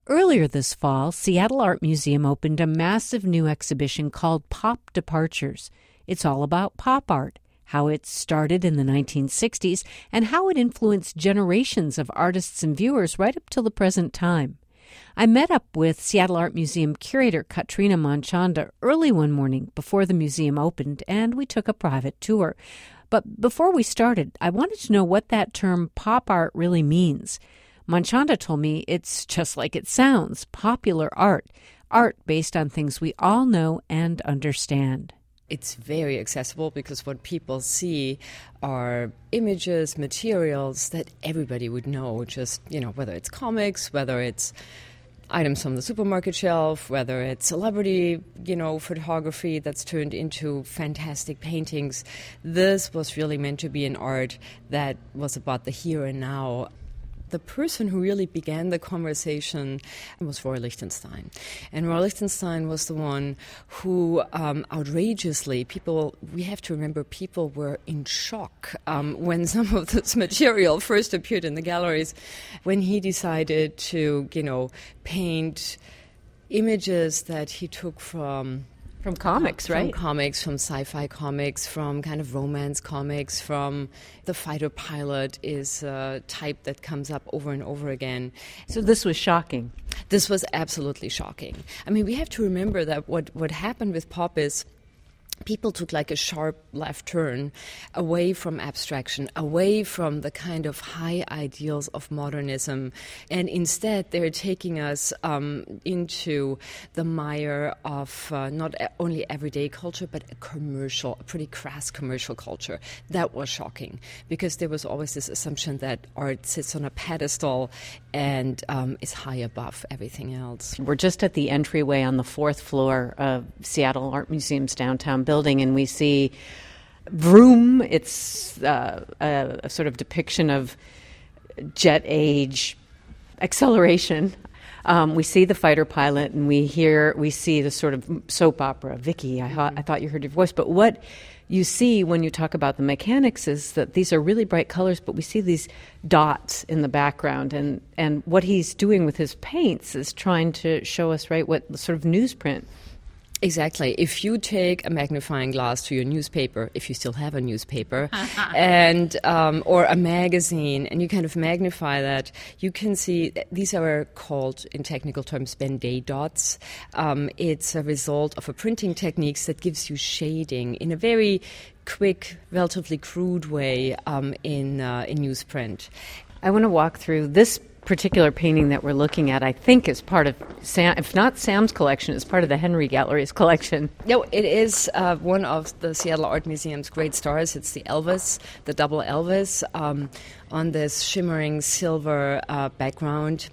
Earlier this fall, Seattle Art Museum opened a massive new exhibition called Pop Departures. It's all about pop art, how it started in the 1960s, and how it influenced generations of artists and viewers right up till the present time. I met up with Seattle Art Museum curator Katrina Manchanda early one morning before the museum opened, and we took a private tour. But before we started, I wanted to know what that term pop art really means. Manchanda told me it's just like it sounds, popular art based on things we all know and understand. It's very accessible because what people see are images, materials that everybody would know, just, whether it's comics, whether it's items from the supermarket shelf, whether it's celebrity, photography that's turned into fantastic paintings. This was really meant to be an art that was about the here and now. The person who really began the conversation was Roy Lichtenstein. And Roy Lichtenstein was the one who outrageously, we have to remember, people were in shock when some of this material first appeared in the galleries, when he decided to, paint images that he took from comics, right? From comics, from sci-fi comics, from kind of romance comics, from the fighter pilot is a type that comes up over and over again. So this was shocking. This was absolutely shocking. I mean, we have to remember that what happened with pop is people took like a sharp left turn away from abstraction, away from the kind of high ideals of modernism, and instead they're taking us into the mire of not only everyday culture, but a pretty crass commercial culture. That was shocking, because there was always this assumption that art sits on a pedestal and is high above everything else. We're just at the entryway on the 4th floor of Seattle Art Museum's downtown building, and we see Vroom. It's a sort of depiction of jet age acceleration. We see the fighter pilot, and we see the sort of soap opera. Vicky, I thought you heard your voice, but what you see when you talk about the mechanics is that these are really bright colors, but we see these dots in the background, and what he's doing with his paints is trying to show us, right, what sort of newsprint. Exactly. If you take a magnifying glass to your newspaper, if you still have a newspaper, and or a magazine, and you kind of magnify that, you can see these are called, in technical terms, Ben-Day dots. It's a result of a printing techniques that gives you shading in a very quick, relatively crude way in newsprint. I want to walk through this particular painting that we're looking at. I think is part of if not Sam's collection, it's part of the Henry Gallery's collection. No, it is one of the Seattle Art Museum's great stars. It's the Elvis, the double Elvis, on this shimmering silver background.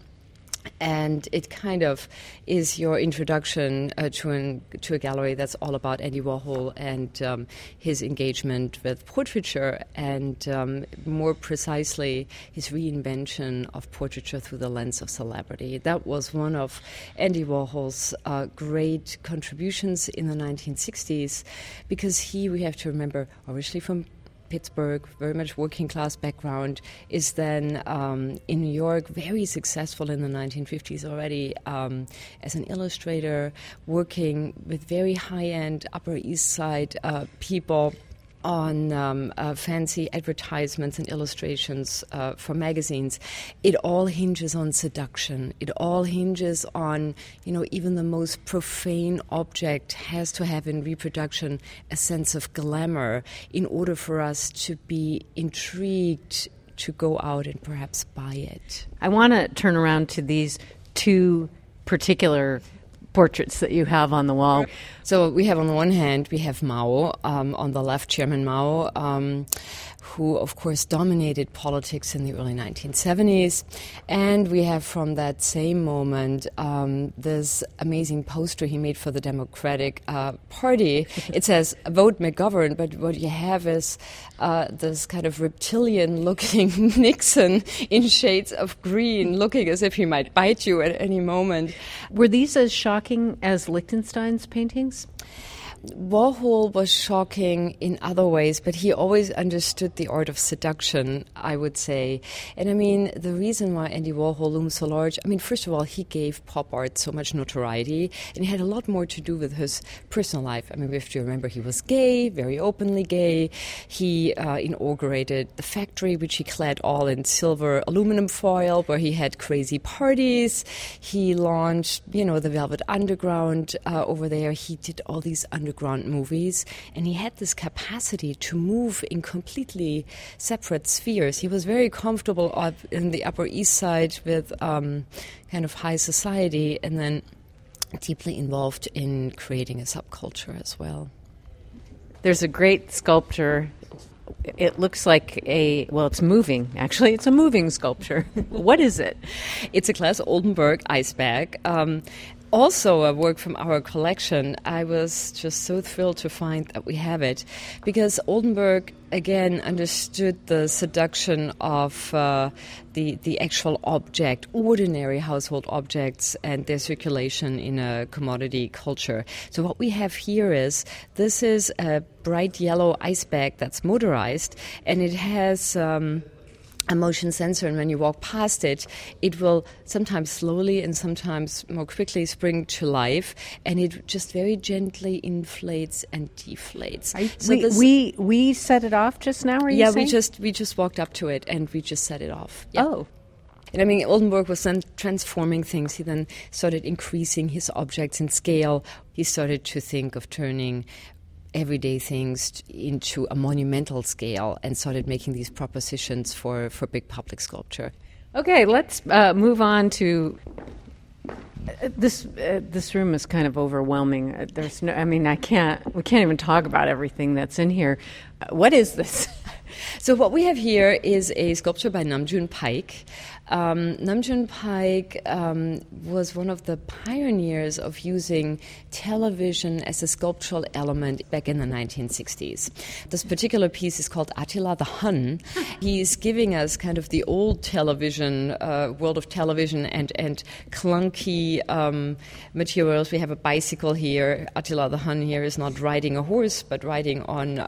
And it kind of is your introduction to a gallery that's all about Andy Warhol and his engagement with portraiture, and more precisely his reinvention of portraiture through the lens of celebrity. That was one of Andy Warhol's great contributions in the 1960s, because we have to remember, originally from Pittsburgh, very much working class background, is then in New York, very successful in the 1950s already as an illustrator, working with very high-end Upper East Side people on fancy advertisements and illustrations for magazines. It all hinges on seduction. It all hinges on, even the most profane object has to have in reproduction a sense of glamour in order for us to be intrigued to go out and perhaps buy it. I want to turn around to these two particular portraits that you have on the wall. So we have, on the one hand, we have Mao, on the left, Chairman Mao, who, of course, dominated politics in the early 1970s. And we have, from that same moment, this amazing poster he made for the Democratic Party. It says, "Vote McGovern," but what you have is this kind of reptilian-looking Nixon in shades of green, looking as if he might bite you at any moment. Were these as shocking as Lichtenstein's paintings? Warhol was shocking in other ways, but he always understood the art of seduction, I would say. And I mean, the reason why Andy Warhol looms so large, I mean, first of all, he gave pop art so much notoriety, and it had a lot more to do with his personal life. I mean, we have to remember he was gay, very openly gay. He inaugurated the factory, which he clad all in silver aluminum foil, where he had crazy parties. He launched, the Velvet Underground over there. He did all these underground movies, and he had this capacity to move in completely separate spheres. He was very comfortable up in the Upper East Side with kind of high society, and then deeply involved in creating a subculture as well. There's a great sculpture. It looks like it's moving. Actually, it's a moving sculpture. What is it? It's a Claes Oldenburg ice bag. Also a work from our collection. I was just so thrilled to find that we have it, because Oldenburg, again, understood the seduction of the actual object, ordinary household objects, and their circulation in a commodity culture. So what we have here this is a bright yellow ice bag that's motorized, and it has a motion sensor, and when you walk past it, it will sometimes slowly and sometimes more quickly spring to life, and it just very gently inflates and deflates. We set it off just now, are you saying? Yeah, we just walked up to it and we just set it off. Yeah. Oh. And I mean, Oldenburg was then transforming things. He then started increasing his objects in scale. He started to think of turning everyday things into a monumental scale and started making these propositions for big public sculpture. Okay, let's move on to this. This room is kind of overwhelming. We can't even talk about everything that's in here. What is this? So what we have here is a sculpture by Namjoon Paik. Namjoon Paik was one of the pioneers of using television as a sculptural element back in the 1960s. This particular piece is called Attila the Hun. He's giving us kind of the old television, world of television and clunky materials. We have a bicycle here. Attila the Hun here is not riding a horse, but riding on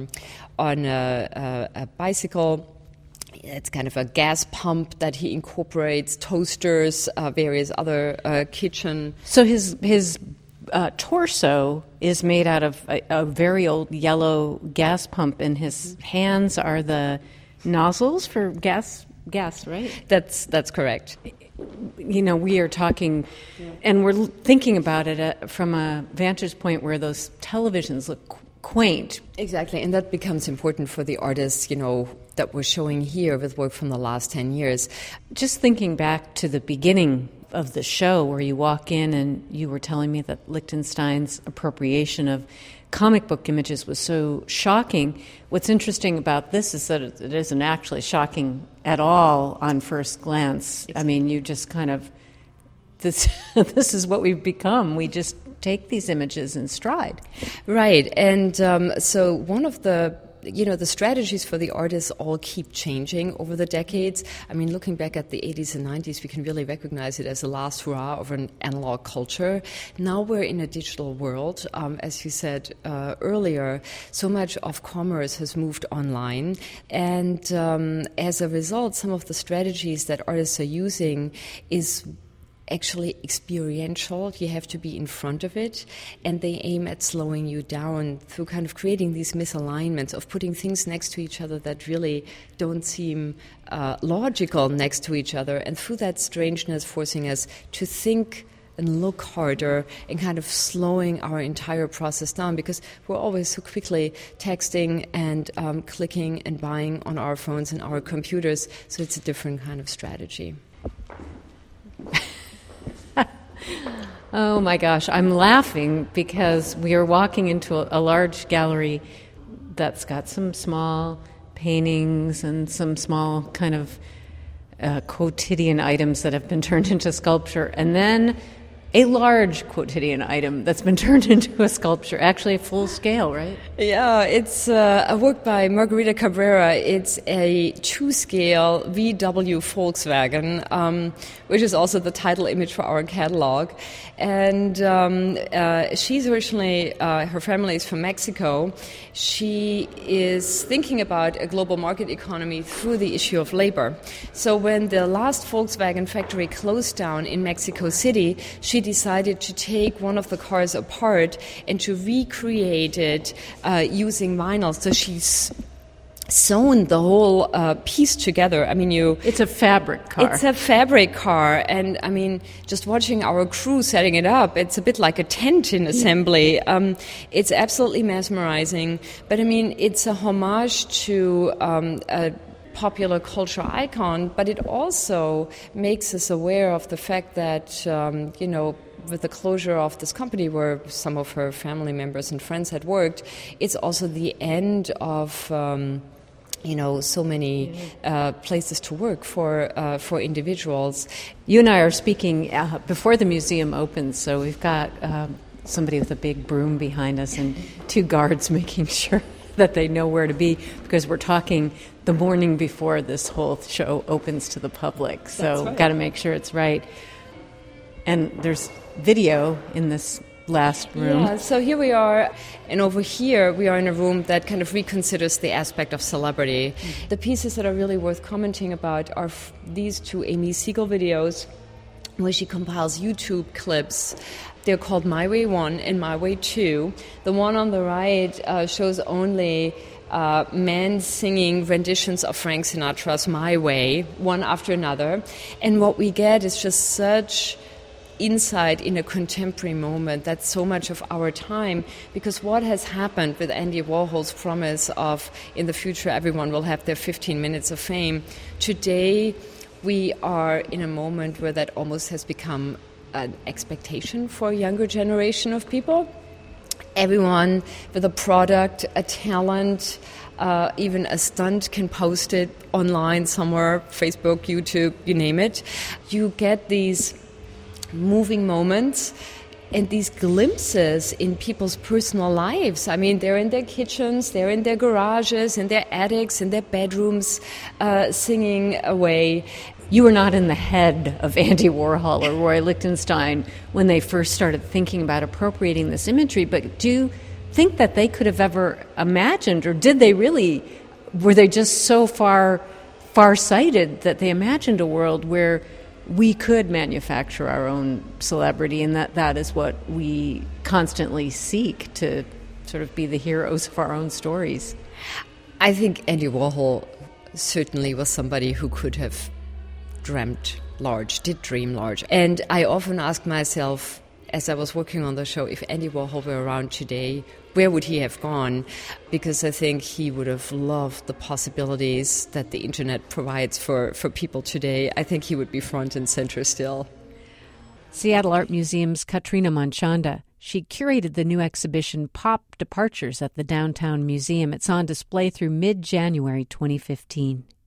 a bicycle. It's kind of a gas pump that he incorporates, toasters, various other kitchen. So his torso is made out of a very old yellow gas pump, and his hands are the nozzles for gas, right? That's correct. We are talking, and we're thinking about it from a vantage point where those televisions look quaint. Exactly, and that becomes important for the artists, that we're showing here with work from the last 10 years. Just thinking back to the beginning of the show where you walk in and you were telling me that Lichtenstein's appropriation of comic book images was so shocking. What's interesting about this is that it isn't actually shocking at all on first glance. I mean, you just kind of, this is what we've become. We just take these images in stride. Right, and so one of the strategies for the artists all keep changing over the decades. I mean, looking back at the 80s and 90s, we can really recognize it as the last hurrah of an analog culture. Now we're in a digital world. As you said earlier, so much of commerce has moved online. And as a result, some of the strategies that artists are using is actually experiential. You have to be in front of it, and they aim at slowing you down through kind of creating these misalignments of putting things next to each other that really don't seem logical next to each other, and through that strangeness forcing us to think and look harder and kind of slowing our entire process down, because we're always so quickly texting and clicking and buying on our phones and our computers, so it's a different kind of strategy. Oh my gosh, I'm laughing because we are walking into a large gallery that's got some small paintings and some small kind of quotidian items that have been turned into sculpture. And then a large quotidian item that's been turned into a sculpture, actually full scale, right? Yeah, it's a work by Margarita Cabrera. It's a 2-scale VW Volkswagen, which is also the title image for our catalog. And she's originally, her family is from Mexico. She is thinking about a global market economy through the issue of labor. So when the last Volkswagen factory closed down in Mexico City, she decided to take one of the cars apart and to recreate it using vinyl. So she's sewn the whole piece together. I mean, It's a fabric car. It's a fabric car, and I mean, just watching our crew setting it up, it's a bit like a tent in assembly. It's absolutely mesmerizing, but I mean, it's a homage to a popular cultural icon, but it also makes us aware of the fact that, with the closure of this company where some of her family members and friends had worked, it's also the end of so many places to work for individuals. You and I are speaking before the museum opens, so we've got somebody with a big broom behind us and 2 guards making sure that they know where to be, because we're talking the morning before this whole show opens to the public. So right. Got to make sure it's right. And there's video in this last room. Yeah, so here we are, and over here we are in a room that kind of reconsiders the aspect of celebrity. The pieces that are really worth commenting about are these 2 Amy Siegel videos, where she compiles YouTube clips. They're called My Way 1 and My Way 2. The one on the right shows only men singing renditions of Frank Sinatra's My Way, one after another. And what we get is just such insight in a contemporary moment. That's so much of our time, because what has happened with Andy Warhol's promise of in the future everyone will have their 15 minutes of fame, today we are in a moment where that almost has become an expectation for a younger generation of people. Everyone with a product, a talent, even a stunt can post it online somewhere, Facebook, YouTube, you name it. You get these moving moments and these glimpses in people's personal lives. I mean, they're in their kitchens, they're in their garages, in their attics, in their bedrooms, singing away. You were not in the head of Andy Warhol or Roy Lichtenstein when they first started thinking about appropriating this imagery, but do you think that they could have ever imagined, or did they really, were they just so far-sighted that they imagined a world where we could manufacture our own celebrity, and that is what we constantly seek, to sort of be the heroes of our own stories? I think Andy Warhol certainly was somebody who could have dreamt large, did dream large. And I often ask myself, as I was working on the show, if Andy Warhol were around today, where would he have gone? Because I think he would have loved the possibilities that the internet provides for people today. I think he would be front and center still. Seattle Art Museum's Katrina Manchanda. She curated the new exhibition Pop Departures at the Downtown Museum. It's on display through mid-January 2015.